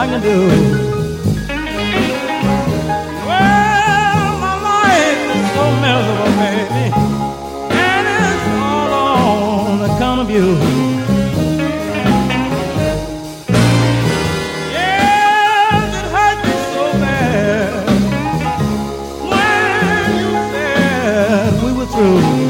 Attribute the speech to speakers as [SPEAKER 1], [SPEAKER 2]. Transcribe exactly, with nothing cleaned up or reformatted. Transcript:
[SPEAKER 1] I can do. Well, my life is so miserable, baby, and it's all on account of you. Yes, it hurt me so bad when you said we were through.